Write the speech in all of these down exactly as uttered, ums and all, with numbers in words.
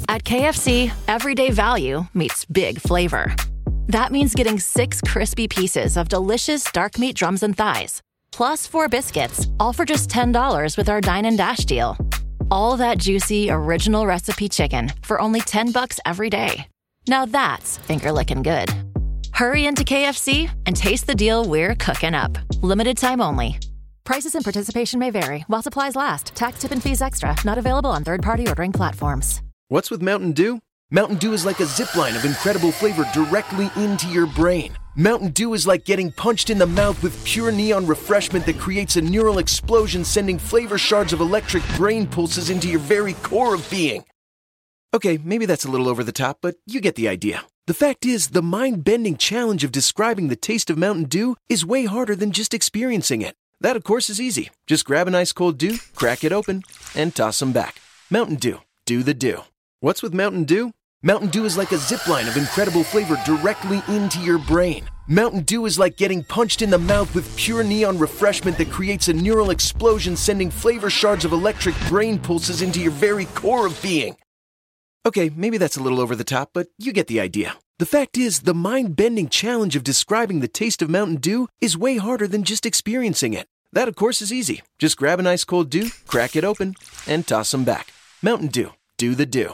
At K F C, everyday value meets big flavor. That means getting six crispy pieces of delicious dark meat drums and thighs, plus four biscuits, all for just ten dollars with our Dine and Dash deal. All that juicy, original recipe chicken for only ten bucks every day. Now that's finger-licking good. Hurry into K F C and taste the deal we're cooking up. Limited time only. Prices and participation may vary while supplies last. Tax, tip, and fees extra. Not available on third-party ordering platforms. What's with Mountain Dew? Mountain Dew is like a zipline of incredible flavor directly into your brain. Mountain Dew is like getting punched in the mouth with pure neon refreshment that creates a neural explosion, sending flavor shards of electric brain pulses into your very core of being. Okay, maybe that's a little over the top, but you get the idea. The fact is, the mind-bending challenge of describing the taste of Mountain Dew is way harder than just experiencing it. That, of course, is easy. Just grab an ice cold Dew, crack it open, and toss them back. Mountain Dew. Do the Dew. What's with Mountain Dew? Mountain Dew is like a zipline of incredible flavor directly into your brain. Mountain Dew is like getting punched in the mouth with pure neon refreshment that creates a neural explosion, sending flavor shards of electric brain pulses into your very core of being. Okay, maybe that's a little over the top, but you get the idea. The fact is, the mind-bending challenge of describing the taste of Mountain Dew is way harder than just experiencing it. That, of course, is easy. Just grab an ice cold Dew, crack it open, and toss them back. Mountain Dew. Do the Dew.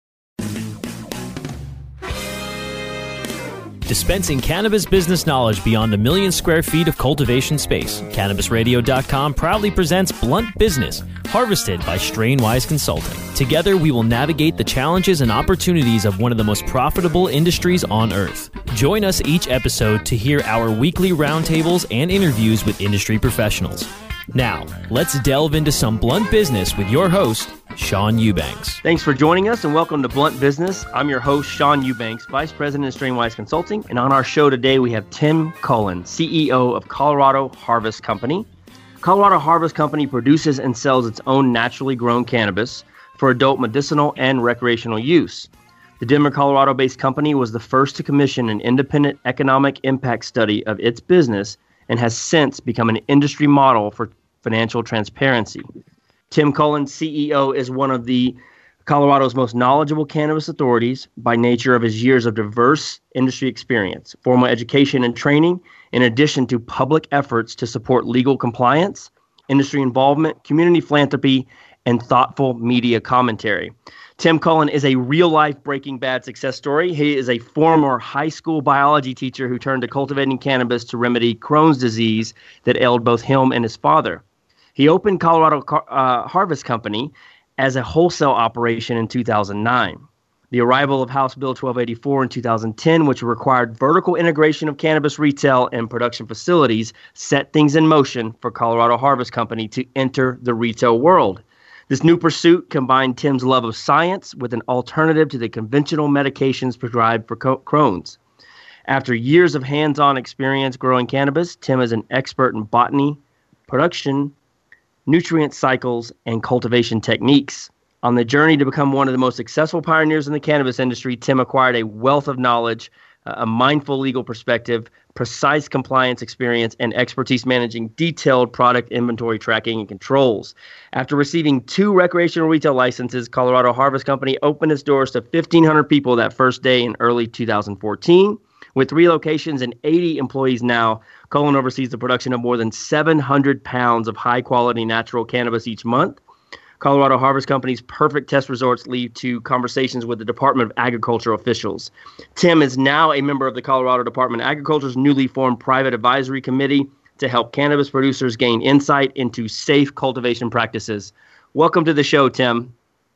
Dispensing cannabis business knowledge beyond a million square feet of cultivation space. Cannabis Radio dot com proudly presents Blunt Business, harvested by Strainwise Consulting. Together, we will navigate the challenges and opportunities of one of the most profitable industries on earth. Join us each episode to hear our weekly roundtables and interviews with industry professionals. Now, let's delve into some blunt business with your host, Sean Eubanks. Thanks for joining us and welcome to Blunt Business. I'm your host, Sean Eubanks, Vice President of Strainwise Consulting. And on our show today, we have Tim Cullen, C E O of Colorado Harvest Company. Colorado Harvest Company produces and sells its own naturally grown cannabis for adult medicinal and recreational use. The Denver, Colorado-based company was the first to commission an independent economic impact study of its business and has since become an industry model for financial transparency. Tim Cullen, C E O, is one of the Colorado's most knowledgeable cannabis authorities by nature of his years of diverse industry experience, formal education and training, in addition to public efforts to support legal compliance, industry involvement, community philanthropy, and thoughtful media commentary. Tim Cullen is a real-life Breaking Bad success story. He is a former high school biology teacher who turned to cultivating cannabis to remedy Crohn's disease that ailed both him and his father. He opened Colorado uh, Harvest Company as a wholesale operation in two thousand nine. The arrival of House Bill twelve eighty-four in two thousand ten, which required vertical integration of cannabis retail and production facilities, set things in motion for Colorado Harvest Company to enter the retail world. This new pursuit combined Tim's love of science with an alternative to the conventional medications prescribed for Crohn's. After years of hands-on experience growing cannabis, Tim is an expert in botany, production, nutrient cycles, and cultivation techniques. On the journey to become one of the most successful pioneers in the cannabis industry, Tim acquired a wealth of knowledge, a mindful legal perspective, precise compliance experience, and expertise managing detailed product inventory tracking and controls. After receiving two recreational retail licenses, Colorado Harvest Company opened its doors to fifteen hundred people that first day in early two thousand fourteen. With three locations and eighty employees now, Cullen oversees the production of more than seven hundred pounds of high-quality natural cannabis each month. Colorado Harvest Company's perfect test resorts lead to conversations with the Department of Agriculture officials. Tim is now a member of the Colorado Department of Agriculture's newly formed private advisory committee to help cannabis producers gain insight into safe cultivation practices. Welcome to the show, Tim.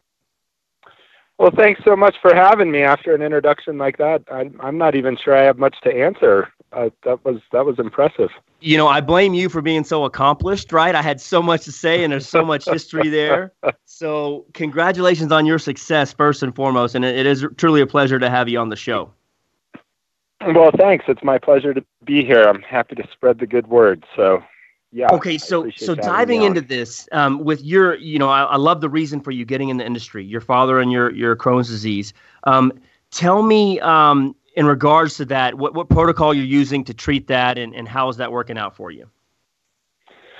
Well, thanks so much for having me. After an introduction like that, I, I'm not even sure I have much to answer. Uh, that was that was impressive. You know, I blame you for being so accomplished, right? I had so much to say, and there's so much history there. So congratulations on your success, first and foremost, and it, it is truly a pleasure to have you on the show. Well, thanks. It's my pleasure to be here. I'm happy to spread the good word. So, yeah. Okay, so so diving into this, um, with your, you know, I, I love the reason for you getting in the industry, your father and your, your Crohn's disease. Um, tell me, um, in regards to that, what, what protocol you're using to treat that, and, and how is that working out for you?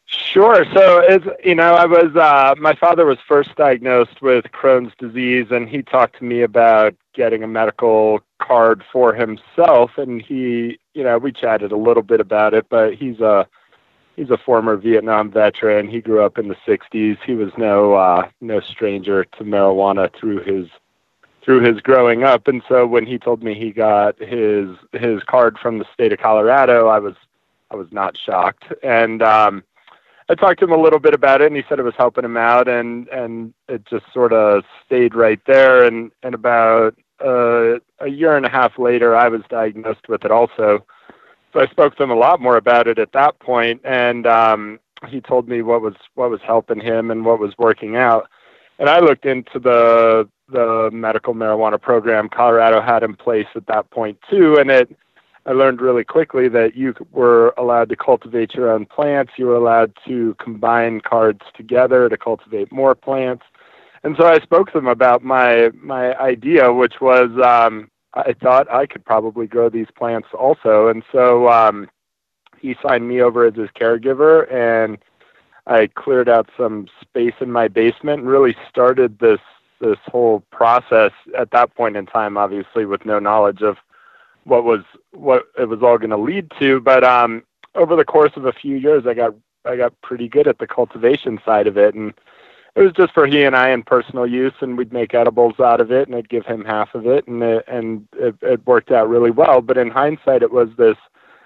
Sure. So, it's, you know, I was, uh, my father was first diagnosed with Crohn's disease, and he talked to me about getting a medical card for himself. And he, you know, we chatted a little bit about it, but he's a, he's a former Vietnam veteran. He grew up in the sixties. He was no, uh, no stranger to marijuana through his, through his growing up. And so when he told me he got his, his card from the state of Colorado, I was, I was not shocked. And, um, I talked to him a little bit about it, and he said it was helping him out, and, and it just sort of stayed right there. And, and about uh, a year and a half later, I was diagnosed with it also. So I spoke to him a lot more about it at that point, and um, he told me what was what was helping him and what was working out. And I looked into the the medical marijuana program Colorado had in place at that point too, and it. I learned really quickly that you were allowed to cultivate your own plants. You were allowed to combine cards together to cultivate more plants. And so I spoke to them about my my idea, which was um, I thought I could probably grow these plants also. And so um, he signed me over as his caregiver, and I cleared out some space in my basement and really started this this whole process at that point in time, obviously with no knowledge of what was what it was all going to lead to. But um, over the course of a few years, I got I got pretty good at the cultivation side of it, and it was just for he and I in personal use, and we'd make edibles out of it, and I'd give him half of it, and it, and it, it worked out really well. But in hindsight, it was this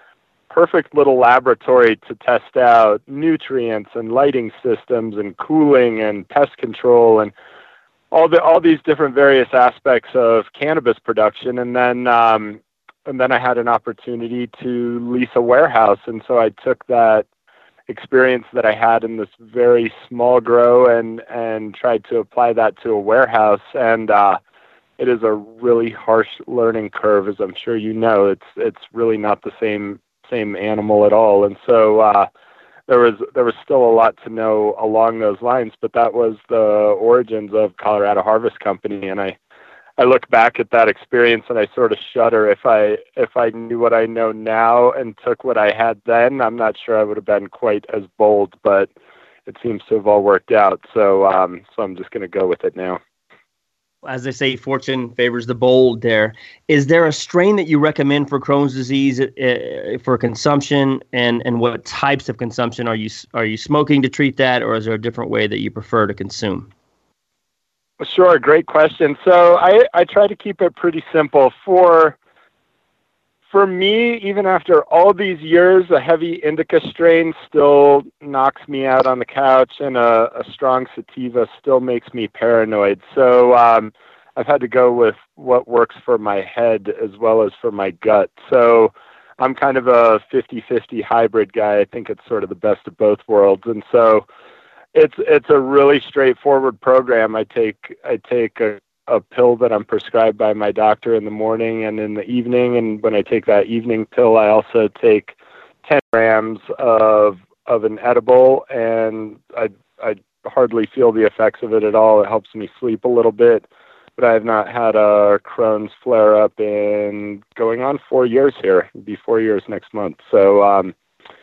perfect little laboratory to test out nutrients and lighting systems and cooling and pest control and all the all these different various aspects of cannabis production. And then um, and then I had an opportunity to lease a warehouse, and so I took that experience that I had in this very small grow and and tried to apply that to a warehouse. And uh, it is a really harsh learning curve, as I'm sure you know. It's it's really not the same same animal at all. And so uh, there was there was still a lot to know along those lines. But that was the origins of Colorado Harvest Company, and I. I look back at that experience and I sort of shudder. If I if I knew what I know now and took what I had then, I'm not sure I would have been quite as bold, but it seems to have all worked out. So um, so I'm just going to go with it now. As they say, fortune favors the bold there. Is there a strain that you recommend for Crohn's disease uh, for consumption, and, and what types of consumption? Are you are you smoking to treat that, or is there a different way that you prefer to consume? Sure, great question. So I, I try to keep it pretty simple. For for me, even after all these years, a heavy indica strain still knocks me out on the couch, and a, a strong sativa still makes me paranoid. So um, I've had to go with what works for my head as well as for my gut. So I'm kind of a fifty-fifty hybrid guy. I think it's sort of the best of both worlds. And so It's it's a really straightforward program. I take I take a, a pill that I'm prescribed by my doctor in the morning and in the evening, and when I take that evening pill, I also take ten grams of of an edible, and I I hardly feel the effects of it at all. It helps me sleep a little bit, but I have not had a Crohn's flare up in going on four years here. It'll be four years next month. So. Um,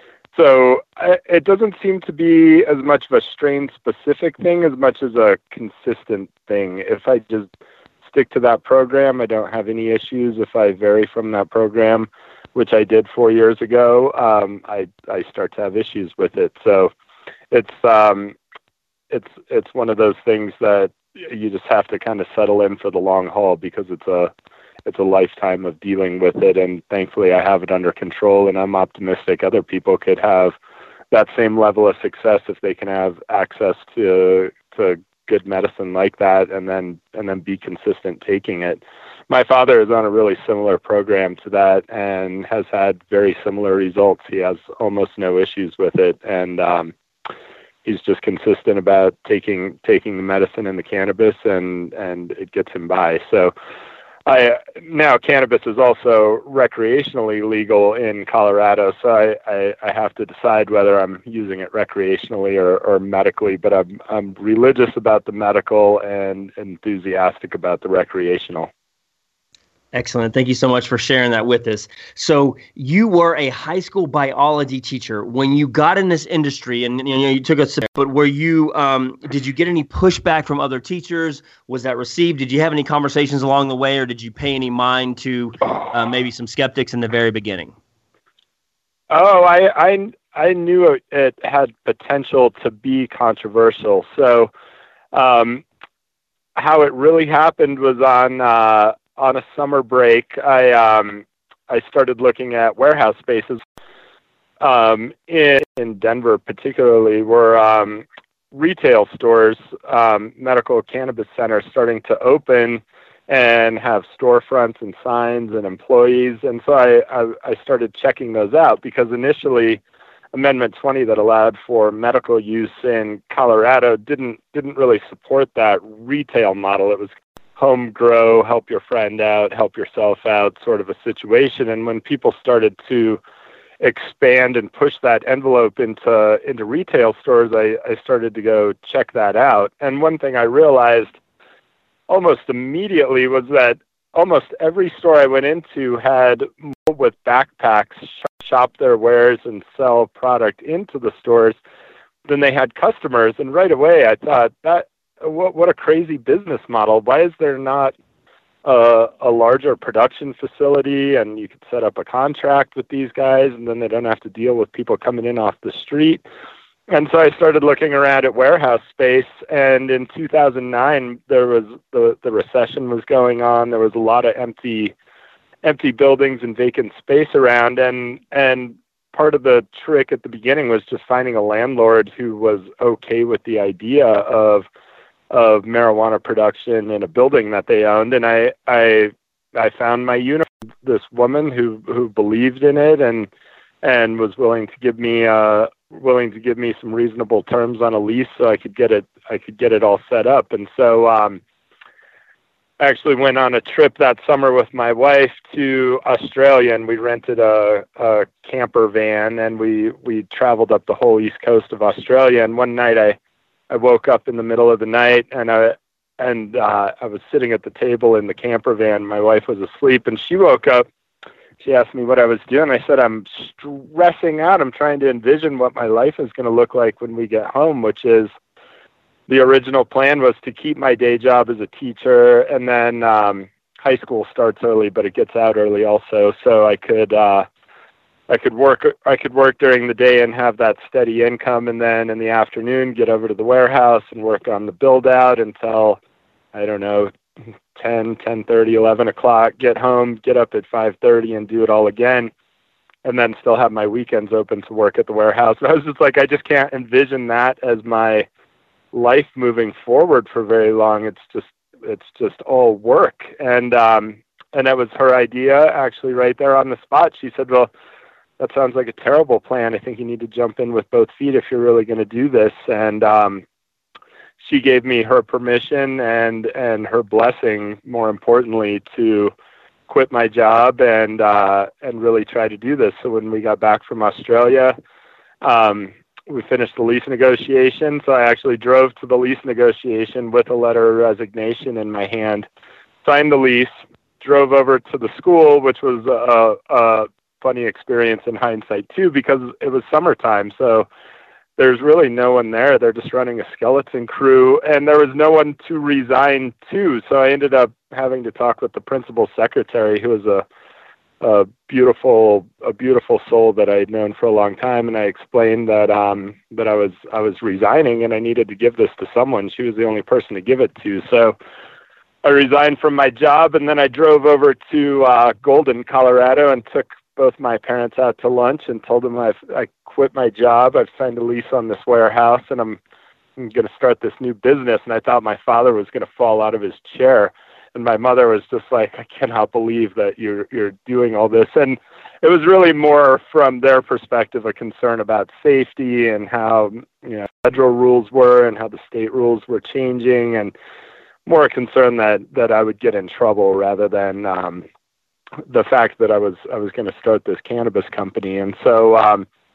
So it doesn't seem to be as much of a strain-specific thing as much as a consistent thing. If I just stick to that program, I don't have any issues. If I vary from that program, which I did four years ago, um, I I start to have issues with it. So it's um, it's it's one of those things that you just have to kind of settle in for the long haul, because it's a it's a lifetime of dealing with it. And thankfully I have it under control, and I'm optimistic other people could have that same level of success if they can have access to, to good medicine like that, and then, and then be consistent taking it. My father is on a really similar program to that and has had very similar results. He has almost no issues with it. And, um, he's just consistent about taking, taking the medicine and the cannabis, and, and it gets him by. So, I, now cannabis is also recreationally legal in Colorado, so I, I, I have to decide whether I'm using it recreationally or, or medically, but I'm, I'm religious about the medical and enthusiastic about the recreational. Excellent. Thank you so much for sharing that with us. So you were a high school biology teacher when you got in this industry, and you know you took us. But were you? Um, did you get any pushback from other teachers? Was that received? Did you have any conversations along the way, or did you pay any mind to uh, maybe some skeptics in the very beginning? Oh, I I I knew it, it had potential to be controversial. So, um, how it really happened was on. Uh, On a summer break, I um, I started looking at warehouse spaces um, in, in Denver, particularly, where um, retail stores, um, medical cannabis centers, starting to open and have storefronts and signs and employees. And so I, I, I started checking those out because initially, Amendment twenty that allowed for medical use in Colorado didn't didn't really support that retail model. It was home grow, help your friend out, help yourself out sort of a situation. And when people started to expand and push that envelope into into retail stores, I, I started to go check that out. And one thing I realized almost immediately was that almost every store I went into had more with backpacks shop their wares and sell product into the stores than they had customers. And right away I thought, that What what a crazy business model. Why is there not uh, a larger production facility and you could set up a contract with these guys and then they don't have to deal with people coming in off the street? And so I started looking around at warehouse space, and in two thousand nine there was the, the recession was going on. There was a lot of empty empty buildings and vacant space around, and and part of the trick at the beginning was just finding a landlord who was okay with the idea of of marijuana production in a building that they owned. And I, I, I found my uniform, this woman who, who believed in it and, and was willing to give me, uh, willing to give me some reasonable terms on a lease so I could get it, I could get it all set up. And so, um, I actually went on a trip that summer with my wife to Australia, and we rented a, a camper van, and we, we traveled up the whole east coast of Australia. And one night I, I woke up in the middle of the night, and I and uh, I was sitting at the table in the camper van. My wife was asleep, and she woke up. She asked me what I was doing. I said, I'm stressing out. I'm trying to envision what my life is going to look like when we get home, which is the original plan was to keep my day job as a teacher, and then um, high school starts early, but it gets out early also, so I could uh, I could work I could work during the day and have that steady income, and then in the afternoon get over to the warehouse and work on the build out until, I don't know, ten, ten thirty, eleven o'clock, get home, get up at five thirty and do it all again, and then still have my weekends open to work at the warehouse. And I was just like, I just can't envision that as my life moving forward for very long. It's just it's just all work. And um and that was her idea, actually, right there on the spot. She said, well, that sounds like a terrible plan. I think you need to jump in with both feet if you're really going to do this. And um, she gave me her permission and, and her blessing, more importantly, to quit my job and uh, and really try to do this. So when we got back from Australia, um, we finished the lease negotiation. So I actually drove to the lease negotiation with a letter of resignation in my hand, signed the lease, drove over to the school, which was a, a funny experience in hindsight too, because it was summertime. So there's really no one there. They're just running a skeleton crew, and there was no one to resign to. So I ended up having to talk with the principal secretary, who was a, a beautiful, a beautiful soul that I had known for a long time. And I explained that, um, that I was, I was resigning and I needed to give this to someone. She was the only person to give it to. So I resigned from my job, and then I drove over to uh, Golden, Colorado, and took both my parents out to lunch and told them I've I quit my job. I've signed a lease on this warehouse, and I'm, I'm going to start this new business. And I thought my father was going to fall out of his chair, and my mother was just like, I cannot believe that you're you're doing all this. And it was really more from their perspective a concern about safety and how, you know, federal rules were and how the state rules were changing, and more a concern that that I would get in trouble rather than um, the fact that I was I was going to start this cannabis company. And so um,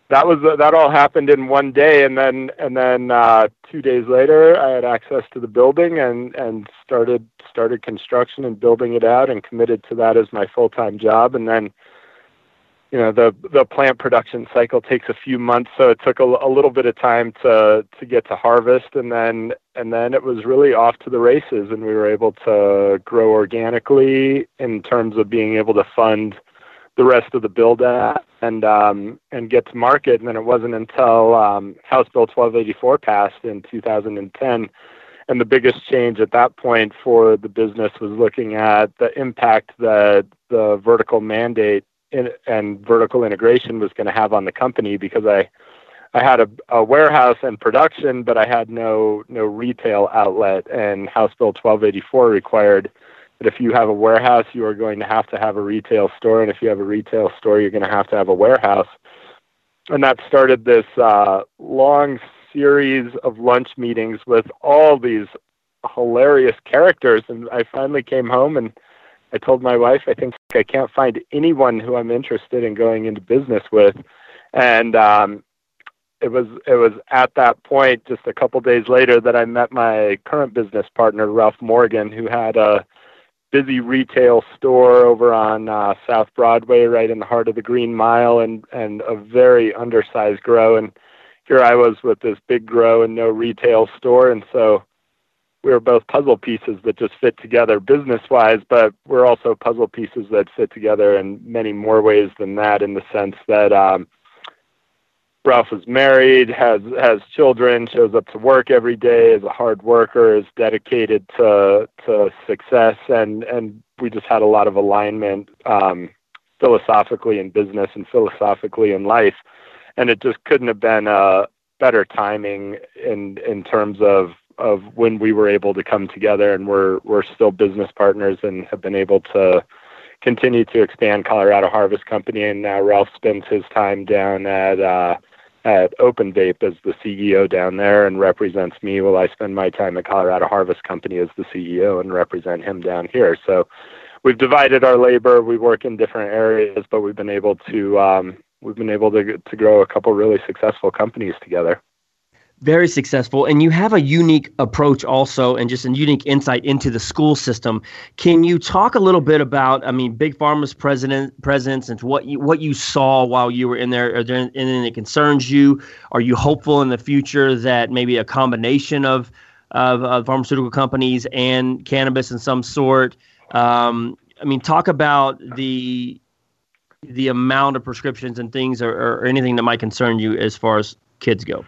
that was that all happened in one day, and then and then uh, two days later, I had access to the building and and started started construction and building it out, and committed to that as my full time job. And then, you know, the the plant production cycle takes a few months, so it took a, a little bit of time to to get to harvest, and then and then it was really off to the races, and we were able to grow organically in terms of being able to fund the rest of the build out and um, and get to market. And then it wasn't until um, House Bill twelve eighty-four passed in two thousand ten, and the biggest change at that point for the business was looking at the impact that the vertical mandate in, and vertical integration was going to have on the company, because I I had a, a warehouse and production, but I had no no retail outlet, and House Bill twelve eighty-four required that if you have a warehouse, you are going to have to have a retail store. And if you have a retail store, you're going to have to have a warehouse. And that started this uh, long series of lunch meetings with all these hilarious characters. And I finally came home and I told my wife, I think I can't find anyone who I'm interested in going into business with. And um, it was it was at that point, just a couple days later, that I met my current business partner, Ralph Morgan, who had a busy retail store over on uh, South Broadway, right in the heart of the Green Mile, and, and a very undersized grow. And here I was with this big grow and no retail store. And so we were both puzzle pieces that just fit together business-wise, but we're also puzzle pieces that fit together in many more ways than that, in the sense that um, Ralph is married, has has children, shows up to work every day, is a hard worker, is dedicated to to success, and and we just had a lot of alignment um, philosophically in business and philosophically in life, and it just couldn't have been a better timing in in terms of of when we were able to come together, and we're we're still business partners and have been able to continue to expand Colorado Harvest Company. And now Ralph spends his time down at uh, at Open Vape as the C E O down there and represents me, while I spend my time at Colorado Harvest Company as the C E O and represent him down here. So we've divided our labor. We work in different areas, but we've been able to um, we've been able to to grow a couple really successful companies together. Very successful, and you have a unique approach also, and just a unique insight into the school system. Can you talk a little bit about, I mean, Big Pharma's president presence and what you what you saw while you were in there? Are there anything that concerns you? Are you hopeful in the future that maybe a combination of of, of pharmaceutical companies and cannabis in some sort? Um, I mean, talk about the the amount of prescriptions and things, or, or anything that might concern you as far as kids go.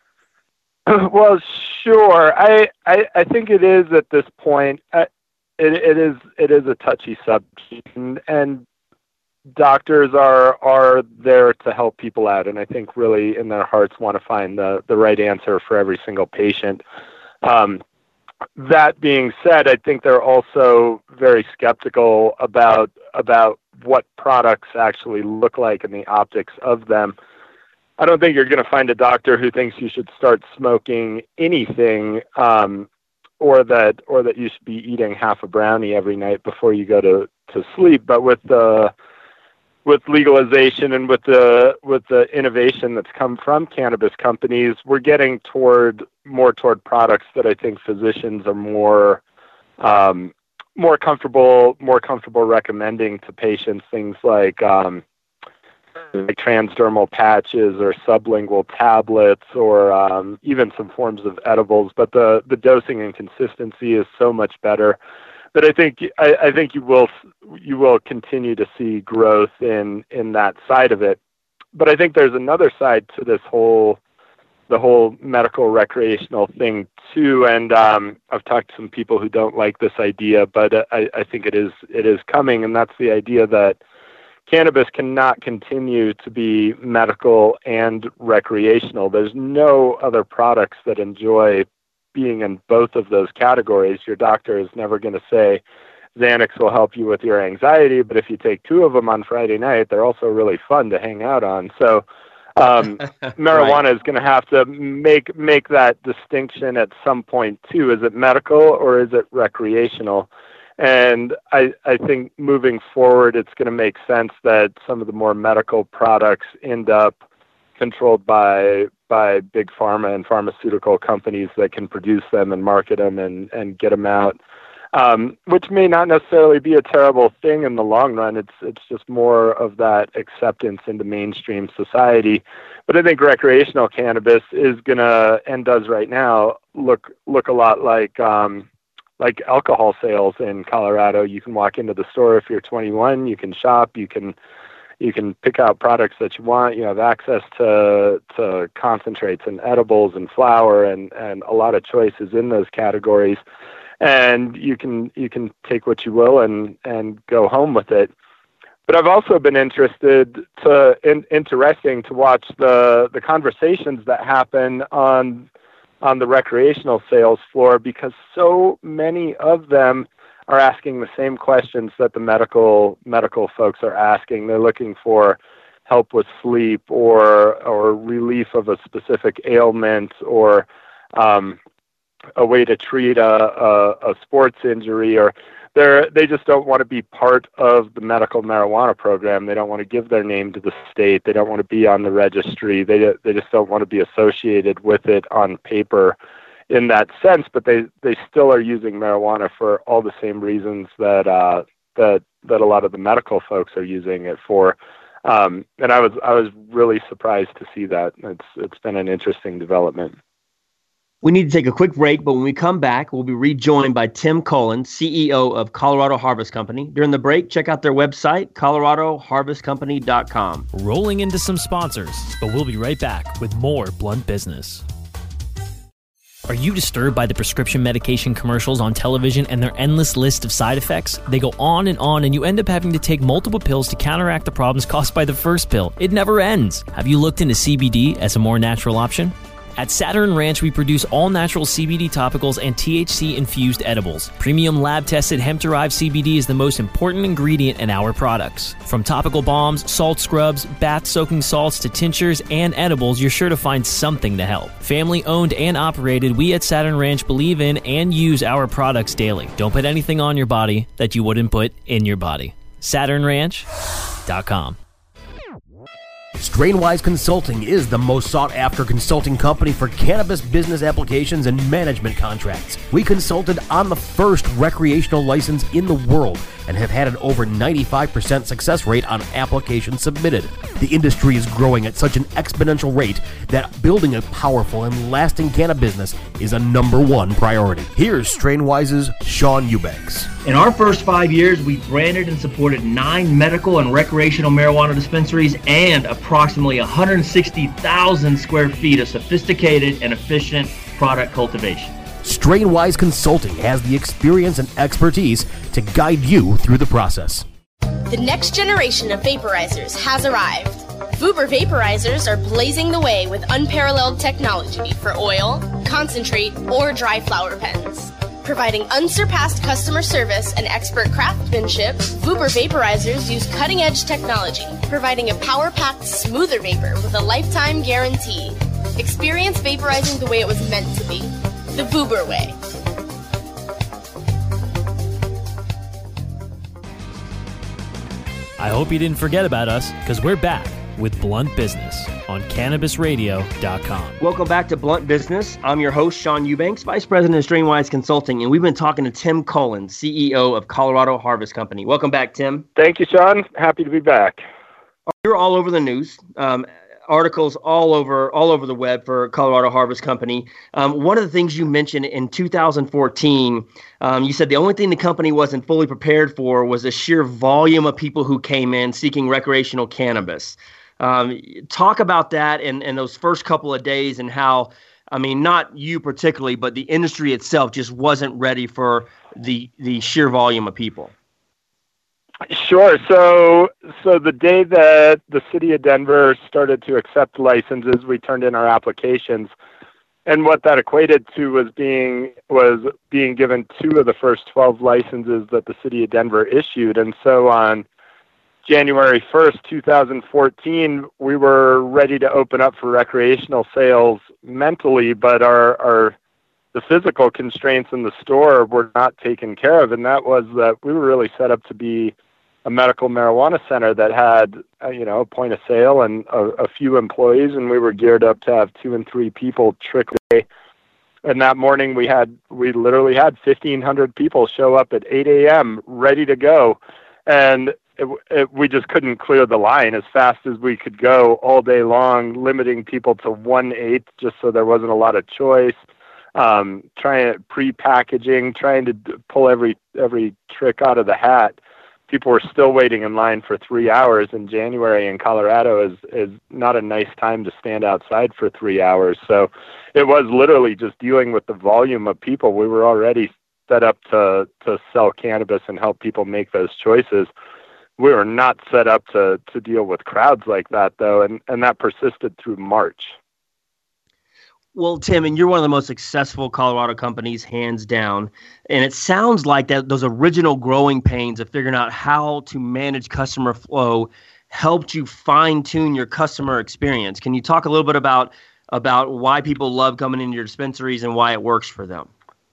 Well, sure. I, I I think it is at this point. Uh, it it is it is a touchy subject, and, and doctors are are there to help people out, and I think really in their hearts want to find the the right answer for every single patient. Um, that being said, I think they're also very skeptical about about what products actually look like and the optics of them. I don't think you're going to find a doctor who thinks you should start smoking anything, um, or that or that you should be eating half a brownie every night before you go to, to sleep. But with the with legalization and with the with the innovation that's come from cannabis companies, we're getting toward more toward products that I think physicians are more um, more comfortable more comfortable recommending to patients. Things like um, like transdermal patches or sublingual tablets, or um, even some forms of edibles. But the, the dosing and consistency is so much better that I think I, I think you will you will continue to see growth in in that side of it. But I think there's another side to this whole the whole medical recreational thing too. And um, I've talked to some people who don't like this idea, but I, I think it is it is coming, and that's the idea that cannabis cannot continue to be medical and recreational. There's no other products that enjoy being in both of those categories. Your doctor is never going to say Xanax will help you with your anxiety, but if you take two of them on Friday night, they're also really fun to hang out on. So um, marijuana right. is going to have to make make that distinction at some point too. Is it medical or is it recreational? And I, I think moving forward, it's going to make sense that some of the more medical products end up controlled by by big pharma and pharmaceutical companies that can produce them and market them and, and get them out, um, which may not necessarily be a terrible thing in the long run. It's it's just more of that acceptance into mainstream society. But I think recreational cannabis is gonna, and does right now, look look a lot like um, like alcohol sales in Colorado. You can walk into the store if you're twenty-one. You can shop. You can You can pick out products that you want. You have access to to concentrates and edibles and flower and, and a lot of choices in those categories. And you can you can take what you will and, and go home with it. But I've also been interested to in, interesting to watch the the conversations that happen on on the recreational sales floor, because so many of them are asking the same questions that the medical medical folks are asking. They're looking for help with sleep or or relief of a specific ailment or um, a way to treat a, a, a sports injury, or they're they just don't want to be part of the medical marijuana program. They don't want to give their name to the state. They don't want to be on the registry. They they just don't want to be associated with it on paper in that sense, but they, they still are using marijuana for all the same reasons that uh, that that a lot of the medical folks are using it for. Um, and I was I was really surprised to see that. It's it's been an interesting development. We need to take a quick break, but when we come back, we'll be rejoined by Tim Cullen, C E O of Colorado Harvest Company. During the break, check out their website, colorado harvest company dot com. Rolling into some sponsors, but we'll be right back with more Blunt Business. Are you disturbed by the prescription medication commercials on television and their endless list of side effects? They go on and on, and you end up having to take multiple pills to counteract the problems caused by the first pill. It never ends. Have you looked into C B D as a more natural option? At Saturn Ranch, we produce all-natural C B D topicals and T H C-infused edibles. Premium lab-tested hemp-derived C B D is the most important ingredient in our products. From topical balms, salt scrubs, bath-soaking salts to tinctures and edibles, you're sure to find something to help. Family-owned and operated, we at Saturn Ranch believe in and use our products daily. Don't put anything on your body that you wouldn't put in your body. Saturn Ranch dot com. Strainwise Consulting is the most sought-after consulting company for cannabis business applications and management contracts. We consulted on the first recreational license in the world and have had an over ninety-five percent success rate on applications submitted. The industry is growing at such an exponential rate that building a powerful and lasting cannabis business is a number one priority. Here's Strainwise's Sean Eubanks. In our first five years, we branded and supported nine medical and recreational marijuana dispensaries and approximately one hundred sixty thousand square feet of sophisticated and efficient product cultivation. Strainwise Consulting has the experience and expertise to guide you through the process. The next generation of vaporizers has arrived. Vuber vaporizers are blazing the way with unparalleled technology for oil, concentrate, or dry flower pens. Providing unsurpassed customer service and expert craftsmanship, Vuber vaporizers use cutting-edge technology, providing a power-packed, smoother vapor with a lifetime guarantee. Experience vaporizing the way it was meant to be. The Vuber way. I hope you didn't forget about us, because we're back with Blunt Business on cannabis radio dot com. Welcome back to Blunt Business. I'm your host, Sean Eubanks, Vice President of Strainwise Consulting, and we've been talking to Tim Cullen, C E O of Colorado Harvest Company. Welcome back, Tim. Thank you, Sean. Happy to be back. You're all over the news. Um, articles all over all over the web for Colorado Harvest Company. Um, one of the things you mentioned in two thousand fourteen, um, you said the only thing the company wasn't fully prepared for was the sheer volume of people who came in seeking recreational cannabis. Um, talk about that and, and those first couple of days and how, I mean, not you particularly, but the industry itself just wasn't ready for the the sheer volume of people. Sure. So, so the day that the city of Denver started to accept licenses, we turned in our applications, and what that equated to was being was being given two of the first twelve licenses that the city of Denver issued. And so, on January first, two thousand fourteen, we were ready to open up for recreational sales mentally, but our our the physical constraints in the store were not taken care of, and that was that we were really set up to be a medical marijuana center that had, uh, you know, a point of sale and a, a few employees, and we were geared up to have two and three people trick away. And that morning we had, we literally had fifteen hundred people show up at eight a.m. ready to go. And it, it, we just couldn't clear the line as fast as we could go all day long, limiting people to one eighth just so there wasn't a lot of choice. Um, trying pre-packaging, trying to d- pull every every trick out of the hat. People were still waiting in line for three hours. In January in Colorado is is not a nice time to stand outside for three hours. So it was literally just dealing with the volume of people. We were already set up to to sell cannabis and help people make those choices. We were not set up to to deal with crowds like that, though, and, and that persisted through March. Well, Tim, and you're one of the most successful Colorado companies, hands down. And it sounds like that those original growing pains of figuring out how to manage customer flow helped you fine-tune your customer experience. Can you talk a little bit about about why people love coming into your dispensaries and why it works for them?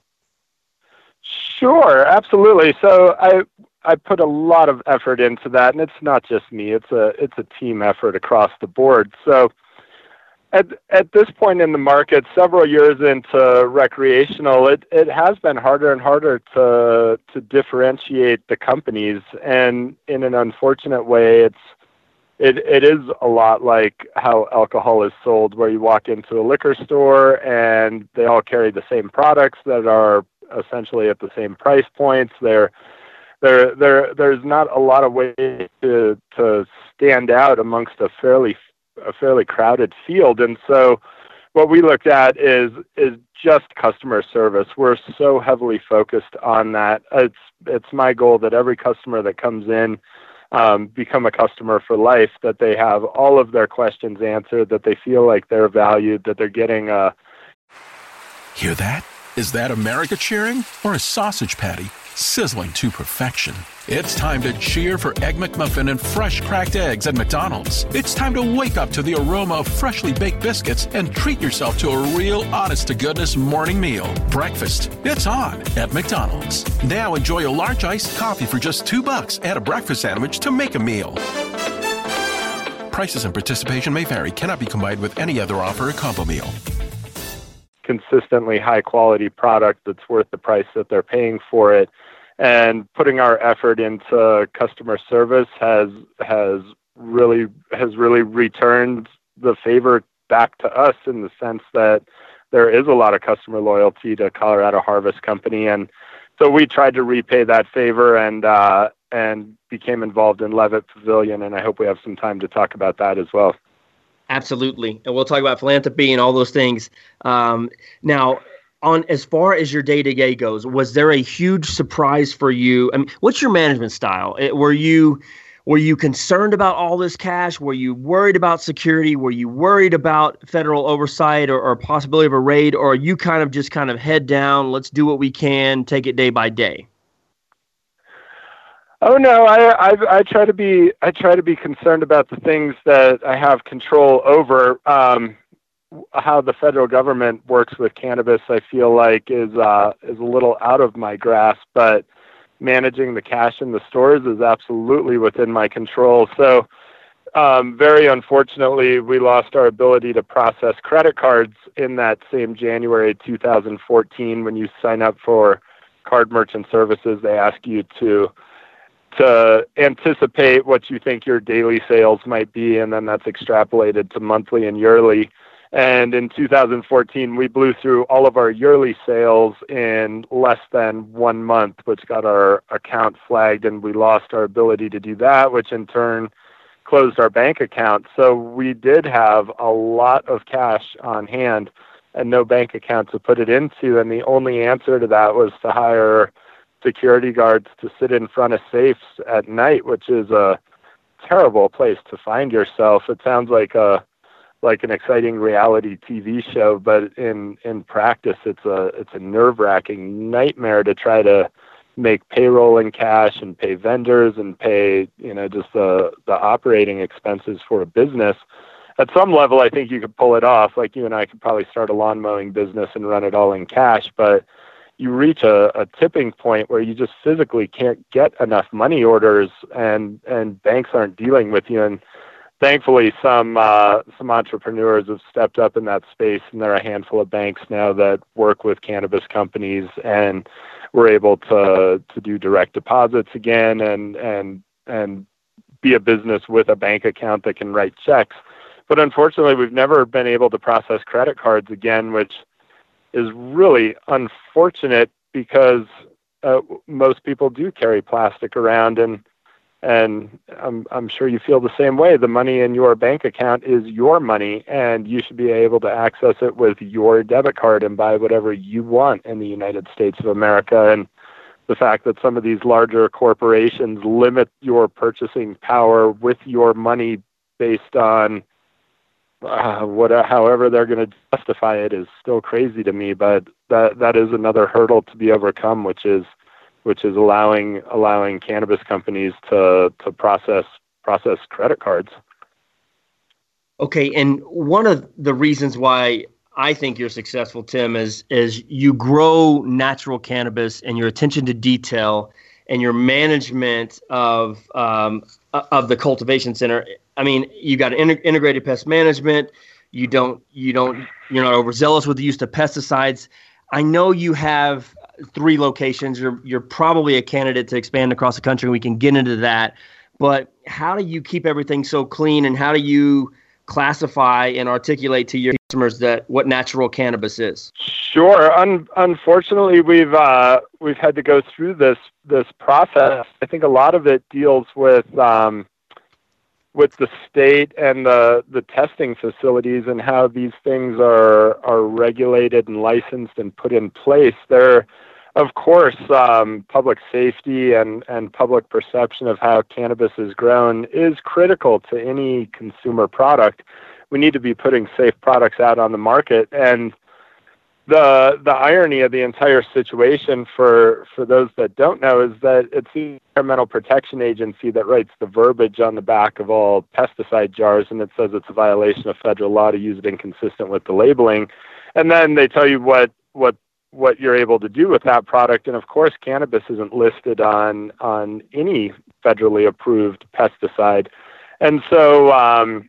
Sure, absolutely. So I I put a lot of effort into that, and it's not just me. It's a it's a team effort across the board. So At at this point in the market, several years into recreational, it, it has been harder and harder to to differentiate the companies. And in an unfortunate way, it's it it is a lot like how alcohol is sold, where you walk into a liquor store and they all carry the same products that are essentially at the same price points. They're there there there's not a lot of ways to to stand out amongst a fairly a fairly crowded field. And so what we looked at is is just customer service. We're so heavily focused on that. It's it's my goal that every customer that comes in um, become a customer for life, that they have all of their questions answered, that they feel like they're valued, that they're getting a... Hear that? Is that America cheering or a sausage patty sizzling to perfection? It's time to cheer for Egg McMuffin and fresh cracked eggs at McDonald's. It's time to wake up to the aroma of freshly baked biscuits and treat yourself to a real honest-to-goodness morning meal. Breakfast, it's on at McDonald's. Now enjoy a large iced coffee for just two bucks. Add a breakfast sandwich to make a meal. Prices and participation may vary. Cannot be combined with any other offer or combo meal. Consistently high-quality product that's worth the price that they're paying for it. And putting our effort into customer service has has really has really returned the favor back to us, in the sense that there is a lot of customer loyalty to Colorado Harvest Company, and so we tried to repay that favor and uh, and became involved in Levitt Pavilion, and I hope we have some time to talk about that as well. Absolutely, and we'll talk about philanthropy and all those things. Um, now. On as far as your day-to-day goes, was there a huge surprise for you? I mean, what's your management style? It, were you were you concerned about all this cash? Were you worried about security? Were you worried about federal oversight or, or possibility of a raid? Or are you kind of just kind of head down, let's do what we can, take it day by day? Oh no, I, I I try to be I try to be concerned about the things that I have control over. Um, How the federal government works with cannabis, I feel like is uh, is a little out of my grasp, but managing the cash in the stores is absolutely within my control. So um, very unfortunately, we lost our ability to process credit cards in that same January two thousand fourteen. When you sign up for card merchant services, they ask you to to anticipate what you think your daily sales might be, and then that's extrapolated to monthly and yearly. And in two thousand fourteen, we blew through all of our yearly sales in less than one month, which got our account flagged, and we lost our ability to do that, which in turn closed our bank account. So we did have a lot of cash on hand and no bank account to put it into. And the only answer to that was to hire security guards to sit in front of safes at night, which is a terrible place to find yourself. It sounds like a like an exciting reality T V show, but in, in practice, it's a it's a nerve-wracking nightmare to try to make payroll in cash and pay vendors and pay, you know, just the the operating expenses for a business. At some level, I think you could pull it off. Like you and I could probably start a lawn mowing business and run it all in cash, but you reach a, a tipping point where you just physically can't get enough money orders, and, and banks aren't dealing with you. And thankfully, some uh, some entrepreneurs have stepped up in that space, and there are a handful of banks now that work with cannabis companies, and we're able to to do direct deposits again, and and and be a business with a bank account that can write checks. But unfortunately, we've never been able to process credit cards again, which is really unfortunate, because uh, most people do carry plastic around, and and I'm I'm sure you feel the same way. The money in your bank account is your money, and you should be able to access it with your debit card and buy whatever you want in the United States of America. And the fact that some of these larger corporations limit your purchasing power with your money based on Uh, what, however they're going to justify it is still crazy to me, but that that is another hurdle to be overcome, which is which is allowing allowing cannabis companies to to process process credit cards. Okay, and one of the reasons why I think you're successful, Tim, is is you grow natural cannabis, and your attention to detail and your management of um, of the cultivation center. I mean, you got an integrated pest management. You don't, you don't, you're not overzealous with the use of pesticides. I know you have three locations. You're, you're probably a candidate to expand across the country. We can get into that. But how do you keep everything so clean, and how do you classify and articulate to your customers that what natural cannabis is? Sure. Un- unfortunately, we've uh, we've had to go through this this process. I think a lot of it deals with um, with the state and the, the testing facilities, and how these things are are regulated and licensed and put in place. There, of course, um, public safety and, and public perception of how cannabis is grown is critical to any consumer product. We need to be putting safe products out on the market. And the the irony of the entire situation, for, for those that don't know, is that it's the Environmental Protection Agency that writes the verbiage on the back of all pesticide jars, and it says it's a violation of federal law to use it inconsistent with the labeling. And then they tell you what what what you're able to do with that product. And of course, cannabis isn't listed on on any federally approved pesticide. And so um,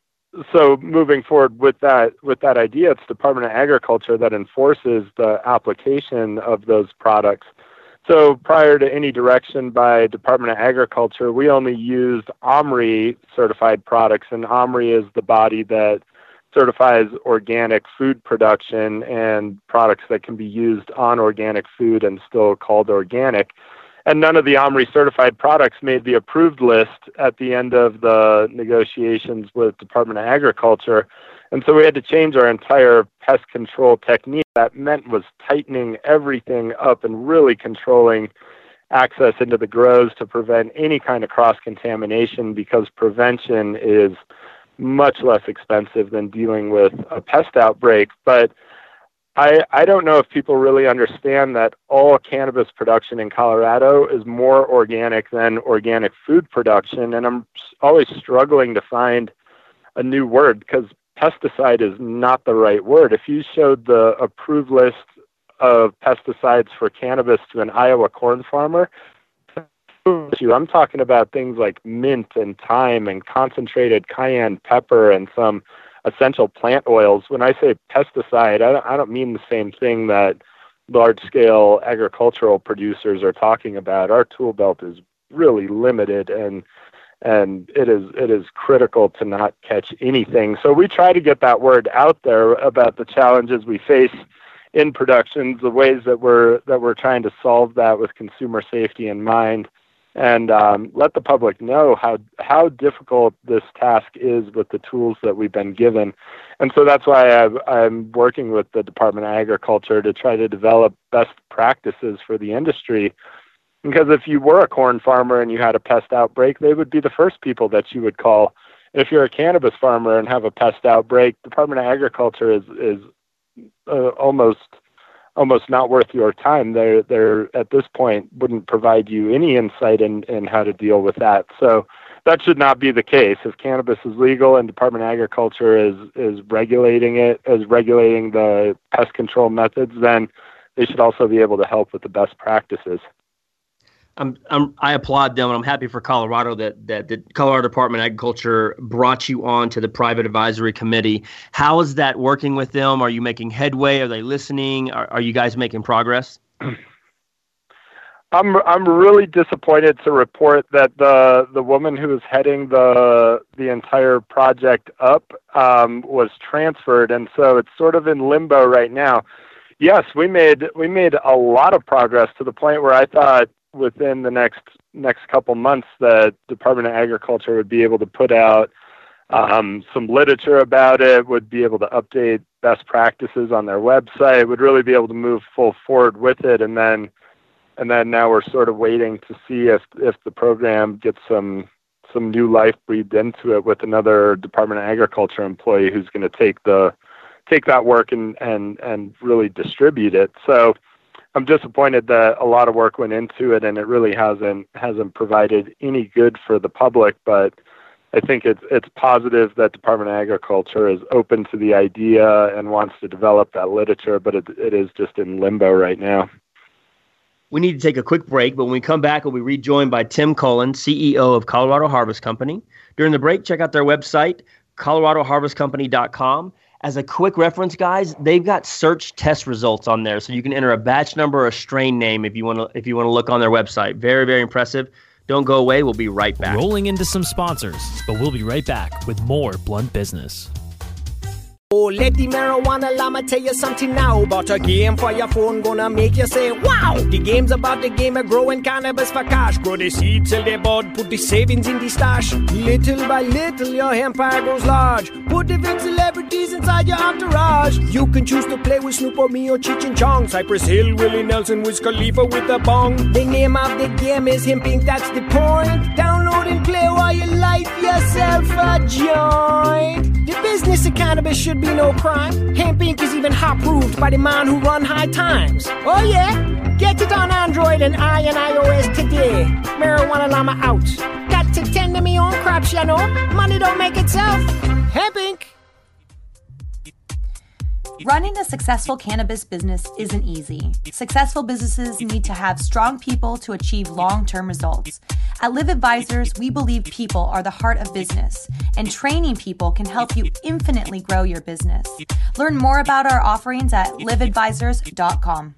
so moving forward with that with that idea, it's Department of Agriculture that enforces the application of those products. So prior to any direction by Department of Agriculture, we only used OMRI certified products, and OMRI is the body that certifies organic food production and products that can be used on organic food and still called organic. And none of the OMRI certified products made the approved list at the end of the negotiations with Department of Agriculture. And so we had to change our entire pest control technique. That meant was tightening everything up and really controlling access into the grows to prevent any kind of cross-contamination, because prevention is much less expensive than dealing with a pest outbreak. But I, I don't know if people really understand that all cannabis production in Colorado is more organic than organic food production. And I'm always struggling to find a new word, because pesticide is not the right word. If you showed the approved list of pesticides for cannabis to an Iowa corn farmer, I'm talking about things like mint and thyme and concentrated cayenne pepper and some essential plant oils. When I say pesticide, I don't, I don't mean the same thing that large-scale agricultural producers are talking about. Our tool belt is really limited, and and it is it is critical to not catch anything. So we try to get that word out there about the challenges we face in productions, the ways that we're that we're trying to solve that with consumer safety in mind, and um, let the public know how how difficult this task is with the tools that we've been given. And so that's why I've, I'm working with the Department of Agriculture to try to develop best practices for the industry. Because if you were a corn farmer and you had a pest outbreak, they would be the first people that you would call. If you're a cannabis farmer and have a pest outbreak, Department of Agriculture is is uh, almost almost not worth your time. They're, they're at this point wouldn't provide you any insight in, in how to deal with that. So that should not be the case. If cannabis is legal and Department of Agriculture is, is regulating it, is regulating the pest control methods, then they should also be able to help with the best practices. I'm, I'm, I applaud them, and I'm happy for Colorado that, that the Colorado Department of Agriculture brought you on to the private advisory committee. How is that working with them? Are you making headway? Are they listening? Are, are you guys making progress? I'm I'm really disappointed to report that the the woman who was heading the the entire project up um, was transferred, and so it's sort of in limbo right now. Yes, we made we made a lot of progress to the point where I thought within the next next couple months the Department of Agriculture would be able to put out um, some literature about it, would be able to update best practices on their website, would really be able to move full forward with it, and then and then now we're sort of waiting to see if if the program gets some some new life breathed into it with another Department of Agriculture employee who's going to take the take that work and and and really distribute it. So I'm disappointed that a lot of work went into it, and it really hasn't hasn't provided any good for the public. But I think it's it's positive that Department of Agriculture is open to the idea and wants to develop that literature, but it it is just in limbo right now. We need to take a quick break, but when we come back, we'll be rejoined by Tim Cullen, C E O of Colorado Harvest Company. During the break, check out their website, colorado harvest company dot com. As a quick reference, guys, they've got search test results on there, so you can enter a batch number or a strain name if you want to if you want to look on their website. Very, very impressive. Don't go away. We'll be right back. Rolling into some sponsors, but we'll be right back with more Blunt Business. Oh, let the marijuana llama tell you something now about a game for your phone gonna make you say, wow! The game's about the game of growing cannabis for cash. Grow the seed, sell the bud, put the savings in the stash. Little by little, your empire grows large. Put the big celebrities inside your entourage. You can choose to play with Snoop or me or Cheech and Chong, Cypress Hill, Willie Nelson, Wiz Khalifa with a bong. The name of the game is Hemp Incorporated, that's the point. Download and play while you light yourself a joint. The business of cannabis should be no crime. Hemp Incorporated is even hot-proofed by the man who run High Times. Oh yeah? Get it on Android and I and iOS today. Marijuana Llama out. Got to tend to me own crops, you know. Money don't make itself. Hemp Incorporated. Running a successful cannabis business isn't easy. Successful businesses need to have strong people to achieve long-term results. At Live Advisors, we believe people are the heart of business, and training people can help you infinitely grow your business. Learn more about our offerings at live advisors dot com.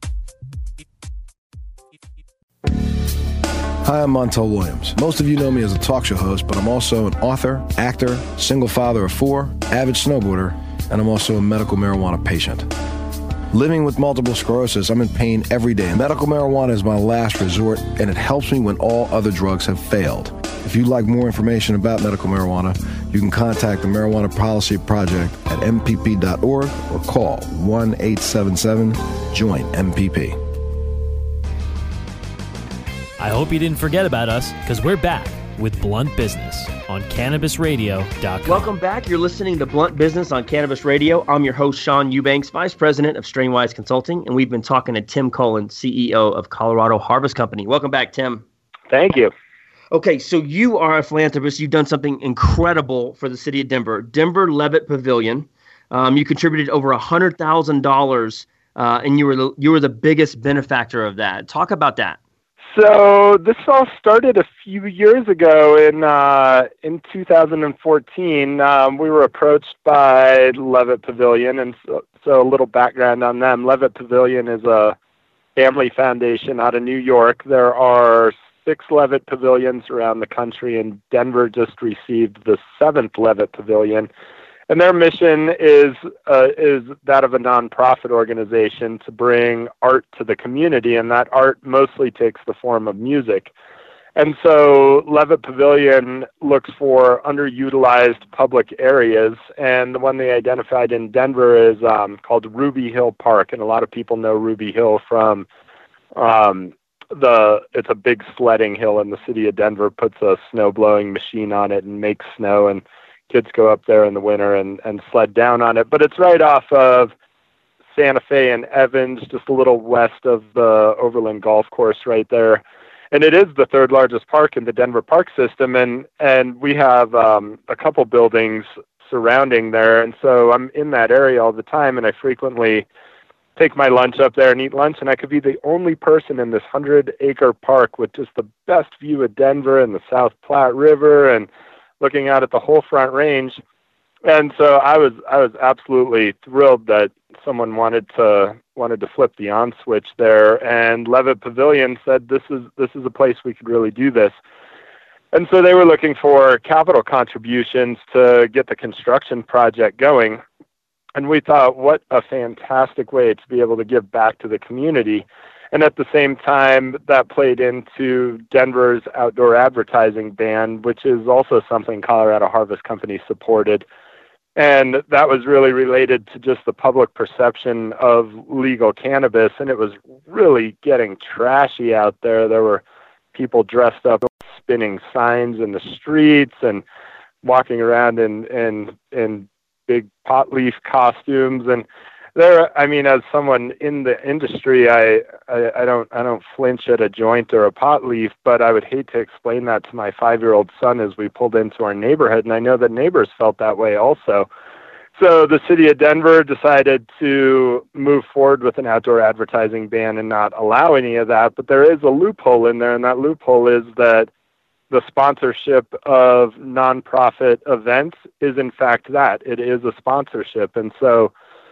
Hi, I'm Montel Williams. Most of you know me as a talk show host, but I'm also an author, actor, single father of four, avid snowboarder, and I'm also a medical marijuana patient. Living with multiple sclerosis, I'm in pain every day. Medical marijuana is my last resort, and it helps me when all other drugs have failed. If you'd like more information about medical marijuana, you can contact the Marijuana Policy Project at m p p dot org or call one eight seven seven join M P P. I hope you didn't forget about us, because we're back with Blunt Business on cannabis radio dot com. Welcome back. You're listening to Blunt Business on Cannabis Radio. I'm your host, Sean Eubanks, Vice President of Strainwise Consulting, and we've been talking to Tim Cullen, C E O of Colorado Harvest Company. Welcome back, Tim. Thank you. Okay, so you are a philanthropist. You've done something incredible for the city of Denver. Denver Levitt Pavilion. Um, you contributed over one hundred thousand dollars, uh, and you were the, you were the biggest benefactor of that. Talk about that. So this all started a few years ago in uh, in two thousand fourteen. Um, we were approached by Levitt Pavilion, and so, so a little background on them. Levitt Pavilion is a family foundation out of New York. There are six Levitt Pavilions around the country, and Denver just received the seventh Levitt Pavilion. And their mission is uh, is that of a nonprofit organization to bring art to the community, and that art mostly takes the form of music. And so Levitt Pavilion looks for underutilized public areas, and the one they identified in Denver is um, called Ruby Hill Park, and a lot of people know Ruby Hill from um, the. It's a big sledding hill, and the city of Denver puts a snow blowing machine on it and makes snow, and kids go up there in the winter and, and sled down on it. But it's right off of Santa Fe and Evans, just a little west of the Overland Golf Course right there. And it is the third largest park in the Denver park system. And, and we have um, a couple buildings surrounding there. And so I'm in that area all the time, and I frequently take my lunch up there and eat lunch, and I could be the only person in this hundred-acre park with just the best view of Denver and the South Platte River and looking out at the whole Front Range. And so I was I was absolutely thrilled that someone wanted to wanted to flip the on switch there, and Levitt Pavilion said this is this is a place we could really do this. And so they were looking for capital contributions to get the construction project going. And we thought, what a fantastic way to be able to give back to the community. And at the same time, that played into Denver's outdoor advertising ban, which is also something Colorado Harvest Company supported. And that was really related to just the public perception of legal cannabis. And it was really getting trashy out there. There were people dressed up, spinning signs in the streets and walking around in, in, in big pot leaf costumes. And there, I mean, as someone in the industry, I, I, I don't, I don't flinch at a joint or a pot leaf, but I would hate to explain that to my five-year-old son as we pulled into our neighborhood. And I know that neighbors felt that way also. So the city of Denver decided to move forward with an outdoor advertising ban and not allow any of that. But there is a loophole in there, and that loophole is that the sponsorship of nonprofit events is in fact that. It is a sponsorship. And so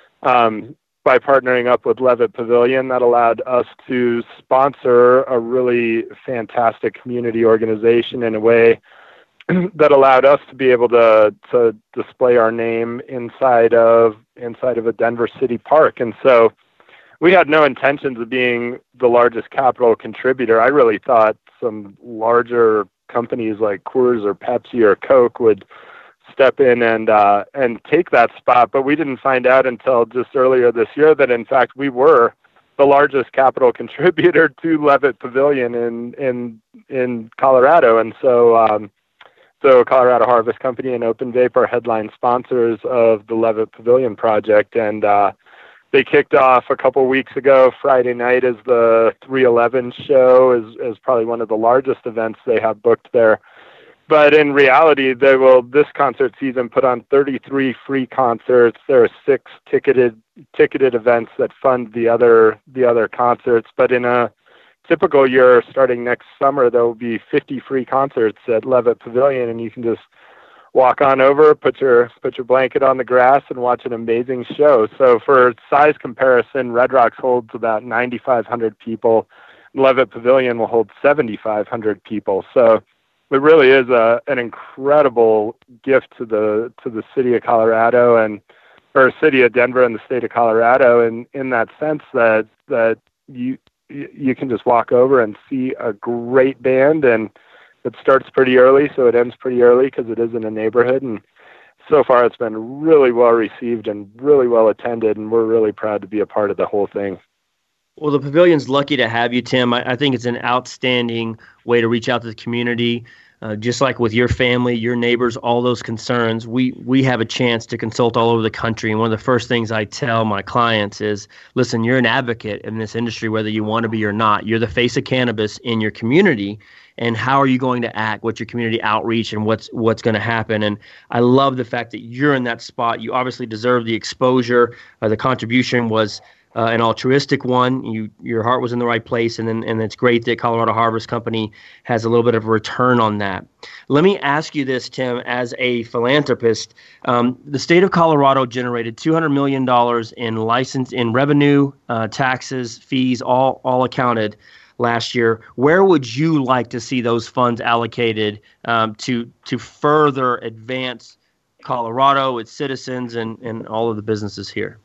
um, by partnering up with Levitt Pavilion, that allowed us to sponsor a really fantastic community organization in a way that allowed us to be able to, to display our name inside of, inside of a Denver city park. And so we had no intentions of being the largest capital contributor. I really thought some larger companies like Coors or Pepsi or Coke would step in and uh, and take that spot, but we didn't find out until just earlier this year that in fact we were the largest capital contributor to Levitt Pavilion in in in Colorado. And so um, so Colorado Harvest Company and Open Vape are headline sponsors of the Levitt Pavilion project, and uh, they kicked off a couple weeks ago. Friday night is the three eleven show, is, is probably one of the largest events they have booked there. But in reality, they will, this concert season, put on thirty-three free concerts. There are six ticketed ticketed events that fund the other the other concerts. But in a typical year, starting next summer, there will be fifty free concerts at Levitt Pavilion, and you can just walk on over, put your put your blanket on the grass, and watch an amazing show. So for size comparison, Red Rocks holds about ninety-five hundred people. Levitt Pavilion will hold seventy-five hundred people. So it really is a an incredible gift to the to the city of Colorado and or city of Denver and the state of Colorado, and in that sense that that you you can just walk over and see a great band, and it starts pretty early, so it ends pretty early because it is in a neighborhood. And so far it's been really well received and really well attended, and we're really proud to be a part of the whole thing. Well, the Pavilion's lucky to have you, Tim. I, I think it's an outstanding way to reach out to the community. Uh, just like with your family, your neighbors, all those concerns, we we have a chance to consult all over the country. And one of the first things I tell my clients is, listen, you're an advocate in this industry, whether you want to be or not. You're the face of cannabis in your community. And how are you going to act? What's your community outreach, and what's what's going to happen? And I love the fact that you're in that spot. You obviously deserve the exposure. Uh, the contribution was uh, an altruistic one. You your heart was in the right place, and then and it's great that Colorado Harvest Company has a little bit of a return on that. Let me ask you this, Tim, as a philanthropist. Um, the state of Colorado generated two hundred million dollars in license in revenue, uh, taxes, fees, all all accounted last year. Where would you like to see those funds allocated um, to to further advance Colorado, its citizens, and, and all of the businesses here?